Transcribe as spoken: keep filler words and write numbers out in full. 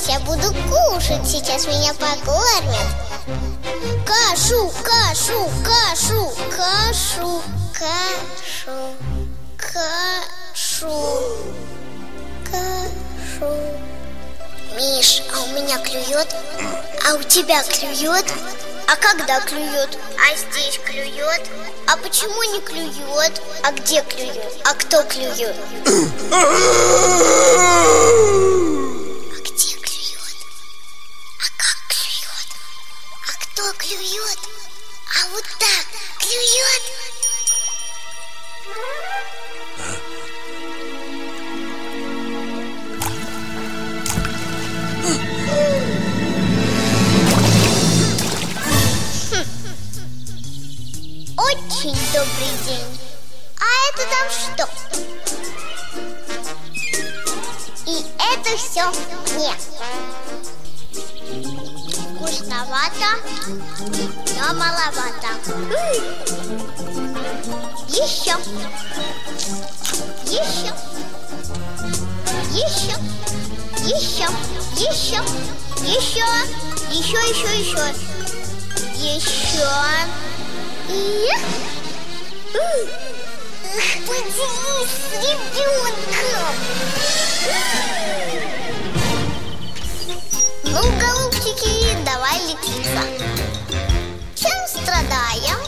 Сейчас я буду кушать, сейчас меня покормят. Кашу, кашу, кашу, кашу, кашу, кашу, кашу. Миш, а у меня клюет? А у тебя клюет? А когда клюет? А здесь клюет? А почему не клюет? А где клюет? А кто клюет? А где клюет? А как клюет? А кто клюет? А вот так клюет? Очень добрый день. А это там что? И это все мне. Вкусновато, но маловато. Еще. Еще. Еще. Еще. Еще. Еще. Еще, еще, еще. Еще. И... Поделись с ребенком. Ну, голубчики, давай лечиться. Чем страдаем?